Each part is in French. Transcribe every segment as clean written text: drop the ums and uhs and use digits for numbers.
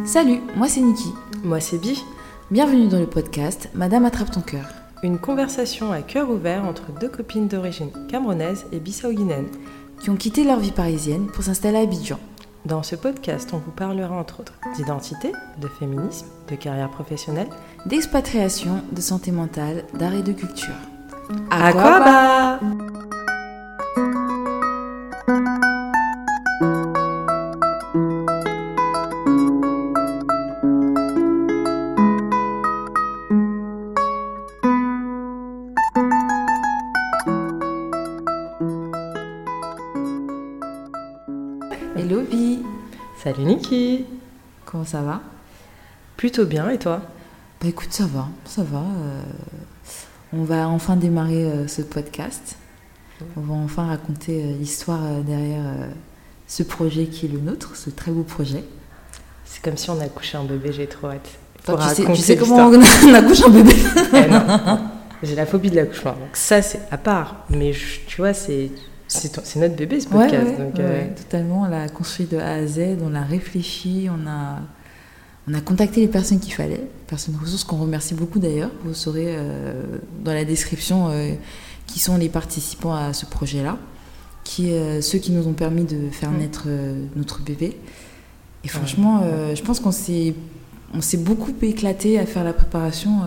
Salut, moi c'est Niki. Moi c'est Bi. Bienvenue dans le podcast Madame attrape ton cœur. Une conversation à cœur ouvert entre deux copines d'origine camerounaise et bissau-guinéenne qui ont quitté leur vie parisienne pour s'installer à Abidjan. Dans ce podcast, on vous parlera entre autres d'identité, de féminisme, de carrière professionnelle, d'expatriation, de santé mentale, d'art et de culture. Aquaba! Hello Bi. Salut Niki. Comment ça va? Plutôt bien, et toi? Bah écoute, ça va. On va enfin démarrer ce podcast. On va enfin raconter l'histoire derrière ce projet qui est le nôtre, ce très beau projet. C'est comme si on accouchait un bébé, j'ai trop hâte. Tu sais comment on accouche un bébé? Non, j'ai la phobie de l'accouchement, donc ça c'est à part. Mais tu vois, c'est notre bébé ce podcast. Ouais, totalement. On l'a construit de A à Z, on l'a réfléchi, on a contacté les personnes qu'il fallait, les personnes ressources qu'on remercie beaucoup d'ailleurs. Vous saurez dans la description qui sont les participants à ce projet-là, ceux qui nous ont permis de faire naître notre bébé. Et franchement, je pense qu'on s'est beaucoup éclaté à faire la préparation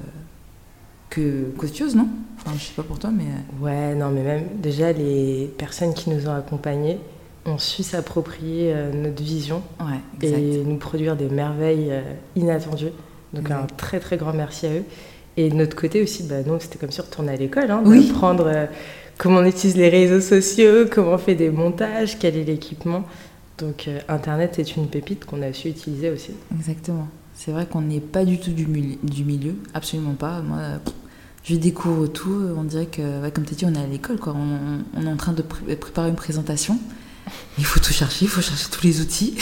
qu'autre chose, non? Enfin, je sais pas pour toi, mais... Ouais, non, mais même déjà les personnes qui nous ont accompagnés ont su s'approprier notre vision et nous produire des merveilles inattendues. Donc un très très grand merci à eux. Et de notre côté aussi, nous c'était comme si on retournait à l'école, d'apprendre comment on utilise les réseaux sociaux, comment on fait des montages, quel est l'équipement. Donc Internet est une pépite qu'on a su utiliser aussi. Exactement. C'est vrai qu'on n'est pas du tout du milieu, absolument pas. Moi, je découvre tout. On dirait que, comme tu as dit, on est à l'école, quoi. On est en train de préparer une présentation. Il faut tout chercher, il faut chercher tous les outils.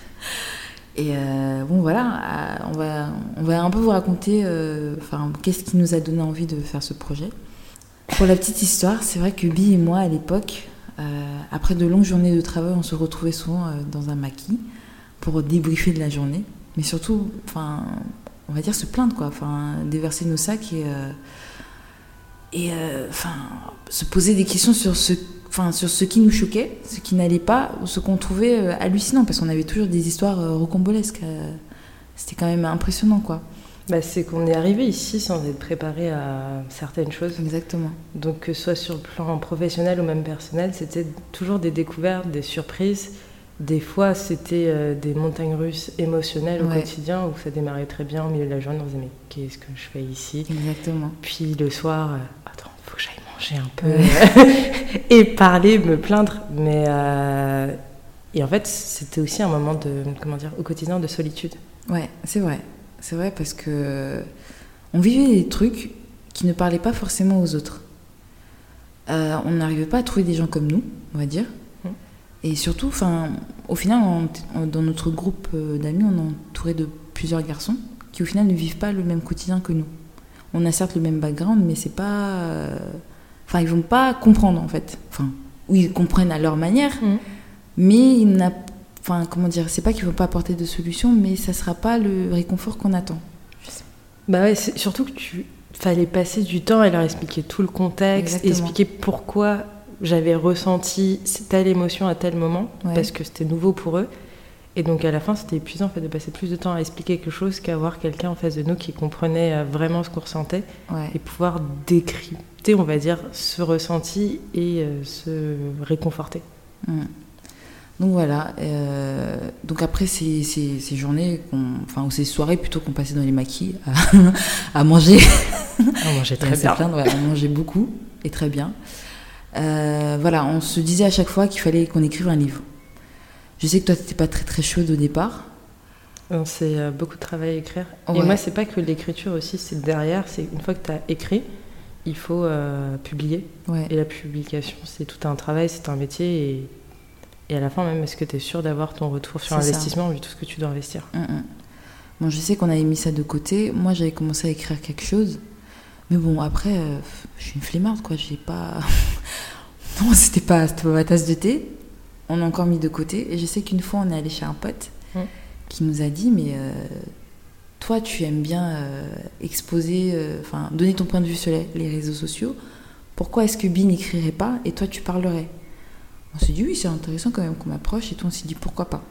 Et bon, voilà, on va un peu vous raconter qu'est-ce qui nous a donné envie de faire ce projet. Pour la petite histoire, c'est vrai que Bi et moi, à l'époque, après de longues journées de travail, on se retrouvait souvent dans un maquis pour débriefer de la journée. Mais surtout, on va dire se plaindre, quoi. Déverser nos sacs et se poser des questions sur ce qui nous choquait, ce qui n'allait pas, ou ce qu'on trouvait hallucinant, parce qu'on avait toujours des histoires rocambolesques. C'était quand même impressionnant, quoi. C'est qu'on est arrivé ici sans être préparé à certaines choses. Exactement. Donc que ce soit sur le plan professionnel ou même personnel, c'était toujours des découvertes, des surprises. Des fois, c'était des montagnes russes émotionnelles au quotidien, où ça démarrait très bien au milieu de la journée. On se disait, mais qu'est-ce que je fais ici? Exactement. Puis le soir, attends, il faut que j'aille manger un peu et parler, me plaindre. Et en fait, c'était aussi un moment au quotidien de solitude. Ouais, c'est vrai. C'est vrai parce que on vivait des trucs qui ne parlaient pas forcément aux autres. On n'arrivait pas à trouver des gens comme nous, on va dire. Et surtout, au final, dans notre groupe d'amis, on est entouré de plusieurs garçons qui, au final, ne vivent pas le même quotidien que nous. On a certes le même background, mais c'est pas... ils vont pas comprendre, en fait. Oui, ils comprennent à leur manière, mais c'est pas qu'ils vont pas apporter de solution, mais ça sera pas le réconfort qu'on attend. C'est surtout que fallait passer du temps à leur expliquer tout le contexte, expliquer pourquoi j'avais ressenti telle émotion à tel moment, parce que c'était nouveau pour eux. Et donc à la fin, c'était épuisant de passer plus de temps à expliquer quelque chose qu'à avoir quelqu'un en face de nous qui comprenait vraiment ce qu'on ressentait et pouvoir décrypter, on va dire, ce ressenti et se réconforter. Donc voilà, donc après ces journées, ou ces soirées plutôt qu'on passait dans les maquis à manger. On mangeait très bien. On mangeait beaucoup et très bien. On se disait à chaque fois qu'il fallait qu'on écrive un livre. Je sais que toi, t'étais pas très très chaude au départ. C'est beaucoup de travail à écrire. Et moi, c'est pas que l'écriture aussi, c'est derrière. C'est une fois que t'as écrit, il faut publier. Et la publication, c'est tout un travail, c'est un métier. Et à la fin, même, est-ce que t'es sûre d'avoir ton retour sur investissement vu tout ce que tu dois investir? Bon, je sais qu'on avait mis ça de côté. Moi, j'avais commencé à écrire quelque chose. Mais bon, après, je suis une flemmarde, quoi. J'ai pas... Non, c'était pas ma tasse de thé. On a encore mis de côté. Et je sais qu'une fois, on est allé chez un pote qui nous a dit, mais toi, tu aimes bien exposer, donner ton point de vue sur les réseaux sociaux. Pourquoi est-ce que Bi n'écrirait pas et toi, tu parlerais? On s'est dit, oui, c'est intéressant quand même qu'on m'approche. Et tout, on s'est dit, pourquoi pas.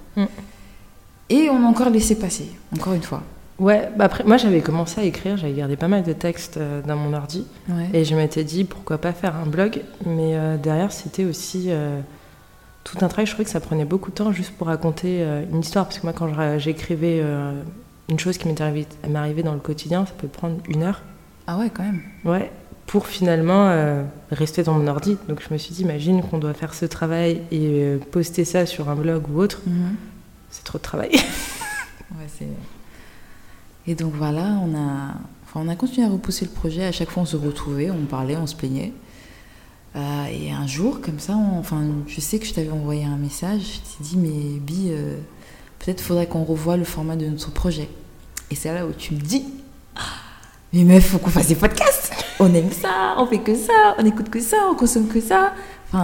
Et on a encore laissé passer, encore une fois. Ouais, après, moi, j'avais commencé à écrire. J'avais gardé pas mal de textes dans mon ordi. Ouais. Et je m'étais dit, pourquoi pas faire un blog. Mais derrière, c'était aussi tout un travail. Je trouvais que ça prenait beaucoup de temps juste pour raconter une histoire. Parce que moi, quand j'écrivais une chose qui m'est arrivée dans le quotidien, ça peut prendre 1 heure. Ah ouais, quand même. Ouais. Pour finalement rester dans mon ordi. Donc je me suis dit, imagine qu'on doit faire ce travail et poster ça sur un blog ou autre. C'est trop de travail. Ouais, et donc voilà, on a continué à repousser le projet. À chaque fois, on se retrouvait, on parlait, on se plaignait. Et un jour, comme ça, je sais que je t'avais envoyé un message. Je t'ai dit, mais Bi, peut-être faudrait qu'on revoie le format de notre projet. Et c'est là où tu me dis, mais meuf, faut qu'on fasse des podcasts. On aime ça, on fait que ça, on écoute que ça, on consomme que ça.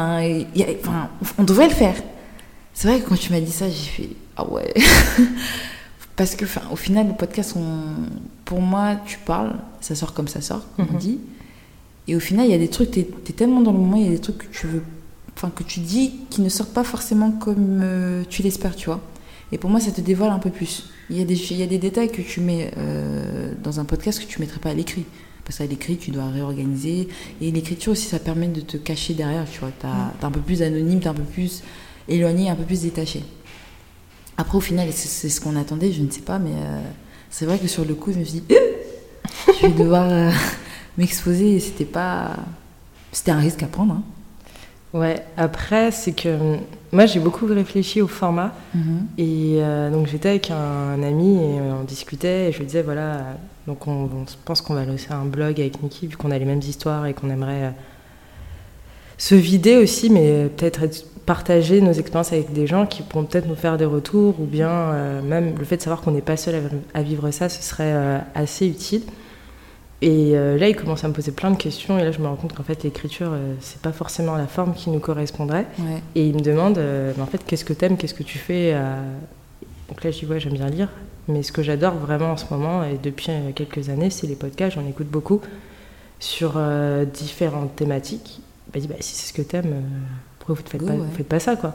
On devrait le faire. C'est vrai que quand tu m'as dit ça, j'ai fait ah ouais. Parce que, au final, le podcast, pour moi, tu parles, ça sort comme ça sort, comme on dit. Et au final, il y a des trucs, t'es tellement dans le moment, il y a des trucs que tu dis qui ne sortent pas forcément comme tu l'espères, tu vois. Et pour moi, ça te dévoile un peu plus. Il y a des détails que tu mets dans un podcast que tu ne mettrais pas à l'écrit. Parce qu'à l'écrit, tu dois réorganiser. Et l'écriture aussi, ça permet de te cacher derrière, tu vois. T'es un peu plus anonyme, t'es un peu plus éloigné, un peu plus détaché. Après, au final, c'est ce qu'on attendait, je ne sais pas, mais c'est vrai que sur le coup, je me suis dit, je vais devoir m'exposer. Et c'était un risque à prendre, hein. Ouais, après, c'est que moi, j'ai beaucoup réfléchi au format. Et donc, j'étais avec un ami et on discutait. Et je lui disais, voilà, donc on pense qu'on va lancer un blog avec Niki, vu qu'on a les mêmes histoires et qu'on aimerait se vider aussi, mais peut-être partager nos expériences avec des gens qui pourront peut-être nous faire des retours, ou bien même le fait de savoir qu'on n'est pas seul à vivre ça, ce serait assez utile. Et là, il commence à me poser plein de questions, et là, je me rends compte qu'en fait, l'écriture, c'est pas forcément la forme qui nous correspondrait. Ouais. Et il me demande, en fait, qu'est-ce que t'aimes, qu'est-ce que tu fais Donc là, je dis, ouais, j'aime bien lire, mais ce que j'adore vraiment en ce moment, et depuis quelques années, c'est les podcasts, j'en écoute beaucoup, sur différentes thématiques. Il dit, si c'est ce que t'aimes, pourquoi vous faites pas ça, quoi.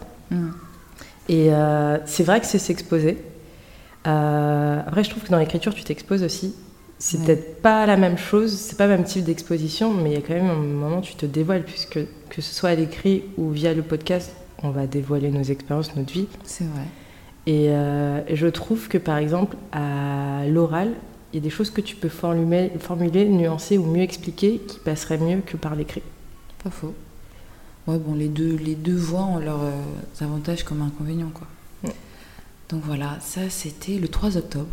Et c'est vrai que c'est s'exposer. Après, je trouve que dans l'écriture, tu t'exposes aussi. C'est peut-être pas la même chose, c'est pas le même type d'exposition, mais il y a quand même un moment où tu te dévoiles, puisque que ce soit à l'écrit ou via le podcast, on va dévoiler nos expériences, notre vie. C'est vrai. Et je trouve que, par exemple, à l'oral, il y a des choses que tu peux formuler, nuancer ou mieux expliquer qui passeraient mieux que par l'écrit. Pas faux. Ouais, bon, les deux voix ont leurs avantages comme inconvénients, quoi. Donc voilà, ça c'était le 3 octobre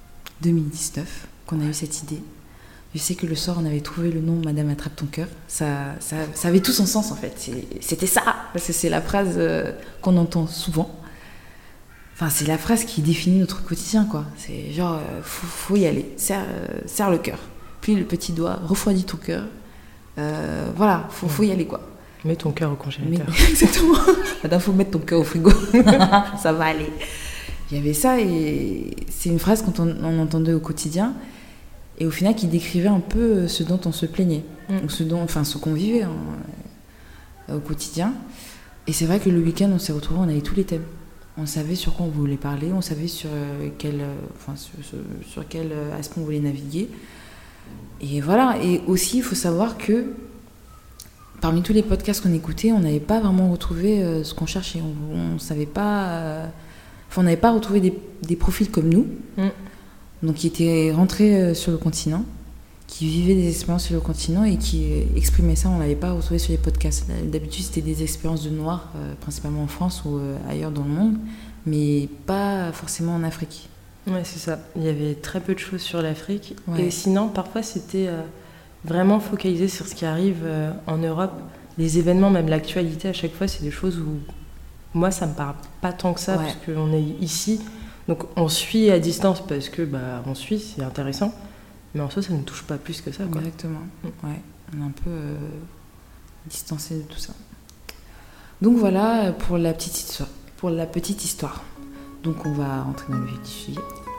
2019 qu'on a eu cette idée. Je sais que le soir on avait trouvé le nom Madame attrape ton cœur. Ça avait tout son sens en fait. C'était ça, parce que c'est la phrase qu'on entend souvent. Enfin, c'est la phrase qui définit notre quotidien, quoi. C'est genre, faut y aller, serre le cœur. Puis le petit doigt, refroidis ton cœur. Voilà, faut y aller, quoi. Mets ton cœur au congélateur. Exactement. Madame, faut mettre ton cœur au frigo. Ça va aller. Il y avait ça, et c'est une phrase qu'on entendait au quotidien, et au final qui décrivait un peu ce dont on se plaignait, ou ce qu'on vivait au quotidien. Et c'est vrai que le week-end, on s'est retrouvés, on avait tous les thèmes. On savait sur quoi on voulait parler, on savait sur quel aspect on voulait naviguer. Et voilà. Et aussi, il faut savoir que parmi tous les podcasts qu'on écoutait, on n'avait pas vraiment retrouvé ce qu'on cherchait. On savait pas. On n'avait pas retrouvé des profils comme nous, donc qui étaient rentrés sur le continent, qui vivaient des expériences sur le continent et qui exprimaient ça. On ne l'avait pas retrouvé sur les podcasts. D'habitude, c'était des expériences de Noirs, principalement en France ou ailleurs dans le monde, mais pas forcément en Afrique. Ouais, c'est ça. Il y avait très peu de choses sur l'Afrique. Ouais. Et sinon, parfois, c'était vraiment focalisé sur ce qui arrive en Europe. Les événements, même l'actualité, à chaque fois, c'est des choses où moi, ça me parle pas tant que ça, parce qu'on est ici. Donc, on suit à distance parce que, on suit, c'est intéressant. Mais en soi, ça ne touche pas plus que ça, quoi. Exactement. Ouais, on est un peu distancé de tout ça. Donc voilà pour la petite histoire. Donc on va rentrer dans le vif du sujet.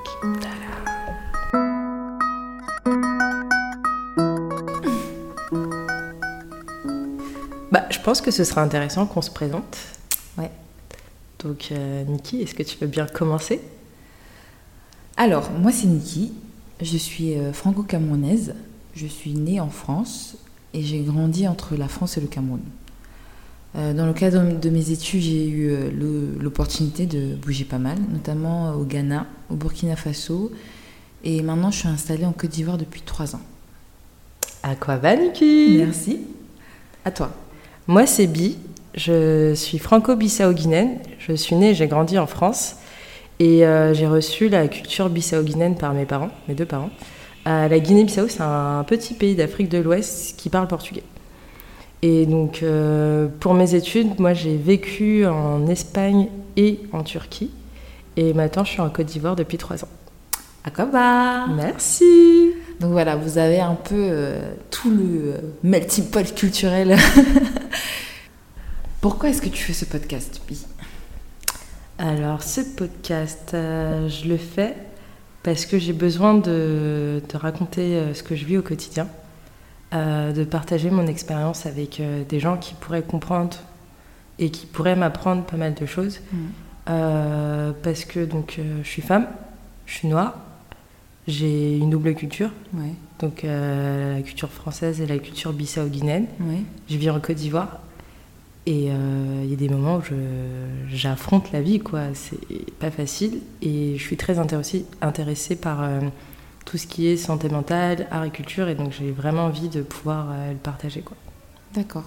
Je pense que ce sera intéressant qu'on se présente. Ouais. Donc Niki, est-ce que tu veux bien commencer ? Alors, moi c'est Niki, je suis franco-camerounaise, je suis née en France et j'ai grandi entre la France et le Cameroun. Dans le cadre de mes études, j'ai eu l'opportunité de bouger pas mal, notamment au Ghana, au Burkina Faso, et maintenant je suis installée en Côte d'Ivoire depuis 3 ans. À quoi va Niki ? Merci. À toi. Moi c'est Bi, je suis franco-bissau-guinéenne, je suis née et j'ai grandi en France. Et j'ai reçu la culture bissau-guinéenne par mes parents, mes 2 parents. La Guinée-Bissau, c'est un petit pays d'Afrique de l'Ouest qui parle portugais. Et donc, pour mes études, moi, j'ai vécu en Espagne et en Turquie. Et maintenant, je suis en Côte d'Ivoire depuis 3 ans. Akaba. Merci. Donc voilà, vous avez un peu tout le melting pot culturel. Pourquoi est-ce que tu fais ce podcast, Bi ? Alors, ce podcast, je le fais parce que j'ai besoin de raconter ce que je vis au quotidien, de partager mon expérience avec des gens qui pourraient comprendre et qui pourraient m'apprendre pas mal de choses. Parce que donc, je suis femme, je suis noire, j'ai une double culture, ouais. Donc la culture française et la culture bissau-guinéenne. Ouais. Je vis en Côte d'Ivoire. Et il y a des moments où j'affronte la vie, quoi. C'est pas facile. Et je suis très intéressée par tout ce qui est santé mentale, art et culture. Et donc j'ai vraiment envie de pouvoir le partager, quoi. D'accord.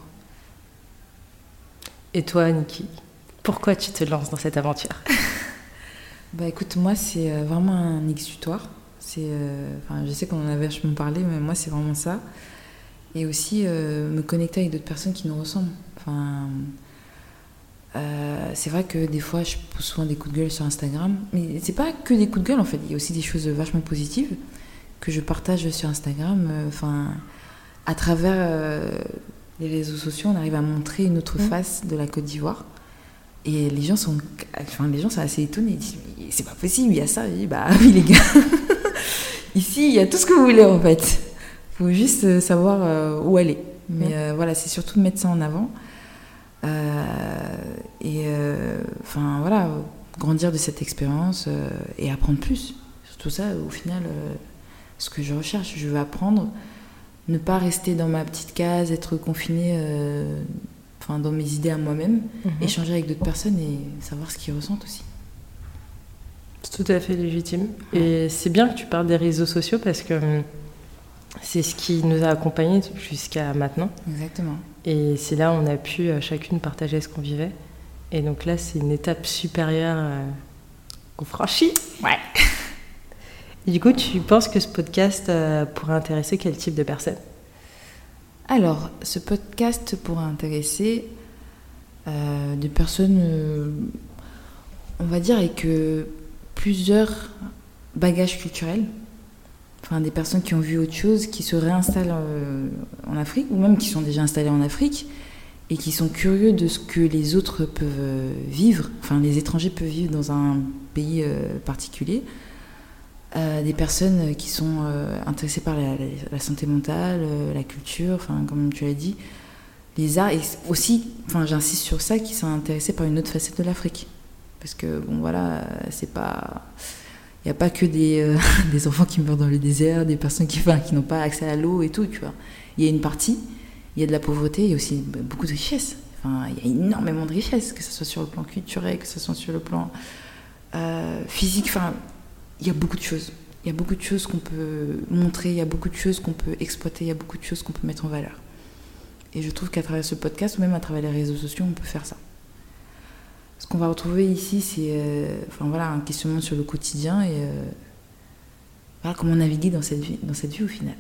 Et toi, Niki, pourquoi tu te lances dans cette aventure ? Écoute, moi, c'est vraiment un exutoire. Je sais qu'on en avait vachement parlé, mais moi, c'est vraiment ça. Et aussi me connecter avec d'autres personnes qui nous ressemblent. C'est vrai que des fois je pose souvent des coups de gueule sur Instagram, mais c'est pas que des coups de gueule en fait, il y a aussi des choses vachement positives que je partage sur Instagram. À travers les réseaux sociaux, on arrive à montrer une autre face de la Côte d'Ivoire et les gens sont assez étonnés, ils disent c'est pas possible, il y a ça. Je dis oui les gars, ici il y a tout ce que vous voulez en fait, faut juste savoir où aller. Mais voilà, c'est surtout de mettre ça en avant. Grandir de cette expérience et apprendre plus. Surtout ça, au final, ce que je recherche, je veux apprendre, ne pas rester dans ma petite case, être confinée dans mes idées à moi-même, échanger avec d'autres personnes et savoir ce qu'ils ressentent aussi. C'est tout à fait légitime. Ouais. Et c'est bien que tu parles des réseaux sociaux parce que c'est ce qui nous a accompagnés jusqu'à maintenant. Exactement. Et c'est là où on a pu chacune partager ce qu'on vivait. Et donc là, c'est une étape supérieure qu'on franchit. Ouais. Et du coup, tu penses que ce podcast pourrait intéresser quel type de personnes ? Alors, ce podcast pourrait intéresser des personnes, on va dire, avec plusieurs bagages culturels. Des personnes qui ont vu autre chose, qui se réinstallent en Afrique, ou même qui sont déjà installées en Afrique, et qui sont curieux de ce que les autres peuvent vivre, les étrangers peuvent vivre dans un pays particulier. Des personnes qui sont intéressées par la santé mentale, la culture, comme tu l'as dit, les arts, et aussi, j'insiste sur ça, qui sont intéressés par une autre facette de l'Afrique. Parce que, c'est pas... Il n'y a pas que des enfants qui meurent dans le désert, des personnes qui n'ont pas accès à l'eau et tout, tu vois. Il y a une partie, il y a de la pauvreté, il y a aussi beaucoup de richesses. Il y a énormément de richesses, que ce soit sur le plan culturel, que ce soit sur le plan physique. Il y a beaucoup de choses. Il y a beaucoup de choses qu'on peut montrer, il y a beaucoup de choses qu'on peut exploiter, il y a beaucoup de choses qu'on peut mettre en valeur. Et je trouve qu'à travers ce podcast, ou même à travers les réseaux sociaux, on peut faire ça. Ce qu'on va retrouver ici, c'est un questionnement sur le quotidien et comment naviguer dans cette vie au final.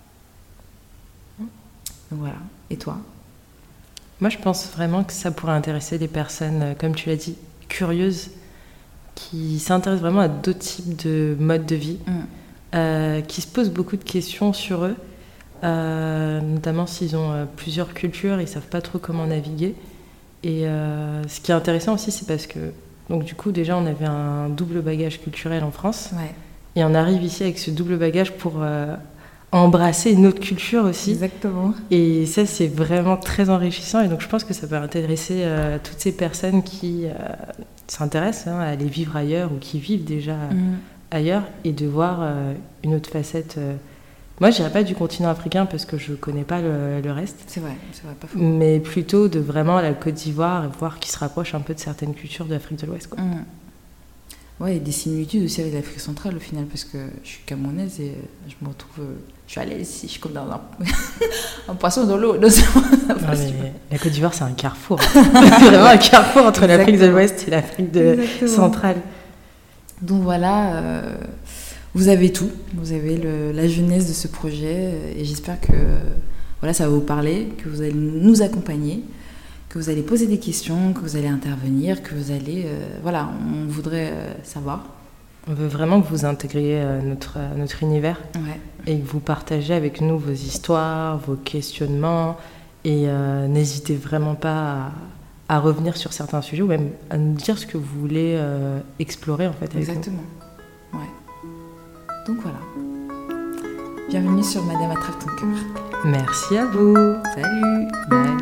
Donc voilà. Et toi ? Moi, je pense vraiment que ça pourrait intéresser des personnes, comme tu l'as dit, curieuses, qui s'intéressent vraiment à d'autres types de modes de vie, qui se posent beaucoup de questions sur eux, notamment s'ils ont plusieurs cultures, ils ne savent pas trop comment naviguer. Et ce qui est intéressant aussi, c'est parce que Donc du coup, déjà, on avait un double bagage culturel en France. Ouais. Et on arrive ici avec ce double bagage pour embrasser une autre culture aussi. Exactement. Et ça, c'est vraiment très enrichissant. Et donc, je pense que ça peut intéresser toutes ces personnes qui s'intéressent à aller vivre ailleurs ou qui vivent déjà ailleurs et de voir une autre facette. Moi, je dirais pas du continent africain parce que je connais pas le reste. C'est vrai, pas faux. Mais plutôt de vraiment la Côte d'Ivoire et voir qui se rapproche un peu de certaines cultures de l'Afrique de l'Ouest, quoi. Ouais, il y a des similitudes aussi avec l'Afrique centrale au final, parce que je suis camerounaise et je me retrouve. Je suis à l'aise ici, je suis comme dans un poisson dans l'eau. La Côte d'Ivoire, c'est un carrefour. C'est vraiment un carrefour entre l'Afrique de l'Ouest et l'Afrique centrale. Donc voilà, vous avez tout. Vous avez la jeunesse de ce projet et j'espère que voilà, ça va vous parler, que vous allez nous accompagner, que vous allez poser des questions, que vous allez intervenir, que vous allez... voilà, on voudrait savoir. On veut vraiment que vous intégriez notre univers et que vous partagez avec nous vos histoires, vos questionnements et n'hésitez vraiment pas à revenir sur certains sujets ou même à nous dire ce que vous voulez explorer en fait avec Exactement. Nous. Ouais. Donc voilà. Bienvenue sur Madame Attrape ton cœur. Merci à vous. Salut. Bye.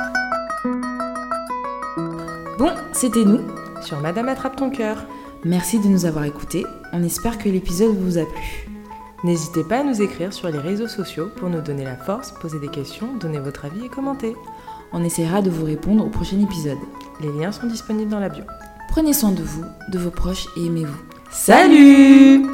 Bon, c'était nous sur Madame Attrape ton cœur. Merci de nous avoir écoutés. On espère que l'épisode vous a plu. N'hésitez pas à nous écrire sur les réseaux sociaux pour nous donner la force, poser des questions, donner votre avis et commenter. On essaiera de vous répondre au prochain épisode. Les liens sont disponibles dans la bio. Prenez soin de vous, de vos proches et aimez-vous. Salut!